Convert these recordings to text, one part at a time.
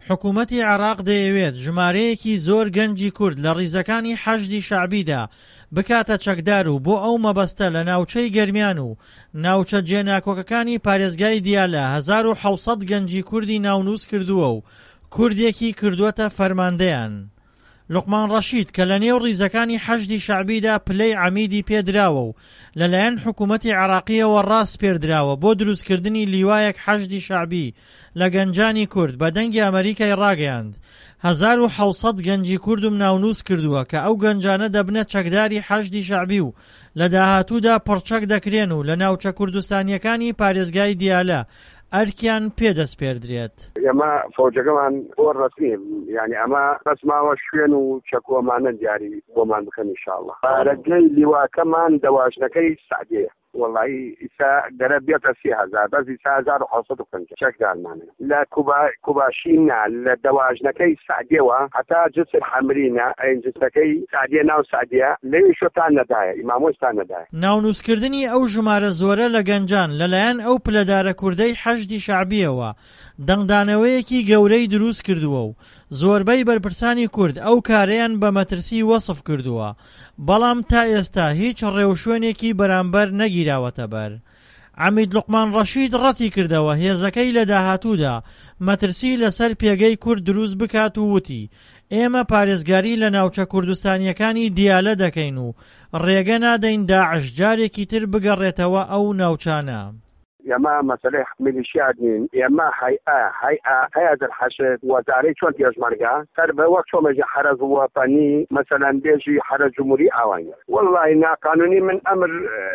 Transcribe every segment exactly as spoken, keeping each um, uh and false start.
حکوومەتی عێراق دەیەوێت ژمارەیەکی زۆر گەنجی کورد لە ڕیزەکانی حەشدی شەعبیدا بکاتە چەکدار و بۆ ئەو مەبەستە لە ناوچەی گەرمیان و ناوچە جێناکۆکەکانی پارێزگای دیالە هەزار و حەوسەد گەنجی کوردی ناونووس کردووە و کوردێکی کردووەتە فەرماندەیان. لوقمان ڕەشید کە لە نێو ڕیزەکانی حەشدی شەعبیدا پلەی عەمیدی پێدراوە و لەلایەن حکوومەتی عێراقیەوە ڕاست پێدراوە بۆ دروستکردنی لیوایەک حەشدی شەعبی لە گەنجانی کورد بە دەنگی ئەمریکای ڕاگەیاند. هەزار و حەوسەد گەنجی کوردم ناونووس کردووە کە ئەو گەنجانە دەبنە چەکداری حەشدی شەعبی و لە داهاتوودا پڕچەک دەکرێن و لە ناوچە کوردستانیەکانی پارێزگای دیالە ئەرکیان پێدەست پێدرێت. ئێمە فەوجەکەمان بۆ ڕەسمی یعنی ئەمە بەس ماوە شوێن و چەکۆمانە دیاری بۆمان بکەن ئینشاءڵڵا. پارەگەی لیواکەمان دەواژنەکەی سعدیە والله ئیسا دەرە بێتە سی هەزار بەس ئیسا هەزار و حەوسەد و پەنجا چەکدارمانە لە کوباشینە لە دەواژنەکەی سعدیەوە هەتا جسر حەمرینە ئەین جسەکەی سعدیە ناو سعدیە لەویشتان نەدایە ئیمامۆستان نەدایە. ناونووسکردنی ئەو ژمارە زۆرە لە گەنجان لەلایەن ئەو پلەدارە کوردەی حەشدی شەعبیەوە دەنگدانەوەیەکی گەورەی دروست کردووە و زۆربەی بەرپرسانی کورد ئەو کارەیان بە مەترسی وەسف کردووە بەڵام تا ئێستا هیچ ڕێوشوێنێکی بەرامبەر نەگیراوەتە بەر. عەمید لوقمان ڕەشید ڕەتی کردەوە هێزەکەی لە داهاتوودا مەترسی لەسەر پێگەی کورد دروست بکات و وتی ئێمە پارێزگاری لە ناوچە کوردستانیەکانی دیالە دەکەین و ڕێگە نادەین داعش جارێکی تر بگەڕێتەوە ئەو ناوچانە. ئێمە مەسەلەی میلیشیات نین ئێمە هەیئە هەیئە هەیئەت الحەشد وەزارەی چۆن پێشمەرگە سەر بە وەک چۆمەژی حرەز وەطەنی مەسەلەن بێژی حرە جمهوری ئاوانە والله ناقانونی من ئەمر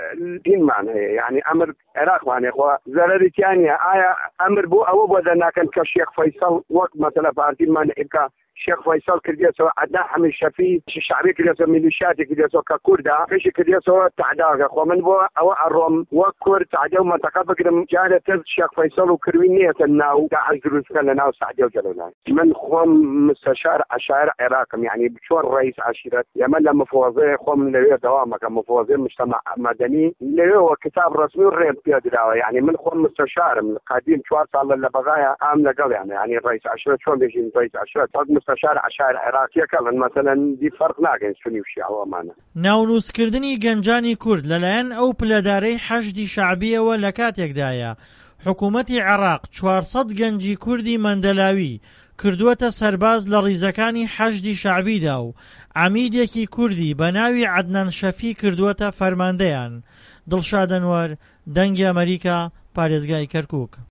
دینمان هەیە یعنی ئەمر عێراقمان هەیە خۆ زەرەریتیانە ئایا ئەمر بۆ ئەوە بۆ دەناکەن کە شێخ فەیسەڵ وەک مەسەلە پارتیمان ئێکا شێخ فەیسەڵ کردێتەوە عەدنان حەمید شەفیع شعبی کردێتەوە میلیشیاتی کردێتەوە کە کووردا کەشی کردێتەوە تعداکە خۆ من بۆ ئەوە ئەڕۆم وەک کورد تعدە و مەنتەقە بگرم جارە تر شێخ فەیسەڵ و کروی نیەتە ناو داعش دروستکە لە ناو سعدیە و جەلەولان. من خۆم مستەشار عەشایەر عێراقم یعنی چۆن ڕئیس عەشیرەت ئێمە لە مفۆزەیە خۆم لەوێ دەوامەکەم مفۆزەی مجتەمع مەدەنی لەوێەوە کتاب ڕەسمی و ڕێم پێدراوە یعنی من خۆم مستەشارم قەدیم چوار ساڵ لەبەغایە ئام لەگەڵیان یعنی ڕئیس عەشیرەت چۆن بێژین ڕئیس عەشیرەت وەک مستەشار عەشایەر عێراقیەکە من مەسەلەن دی فەرق ناکەین سونی و شیعەوەمانە. ناونووسکردنی گەنجانی کورد لەلایەن ئەو پلەدارەی حەشدی شەعبیەوە لە کاتێکدایە حکوومەتی عێراق چوارسەد گەنجی کوردی مەندەلاوی کردووەتە سەرباز لە ڕیزەکانی حەشدی شەعبیدا و عەمیدێکی کوردی بە ناوی عەدنان شەفیع کردووەتە فەرماندەیان. دڵشاد ئەنوەر، دەنگی ئەمریکا، پارێزگای کەرکووک.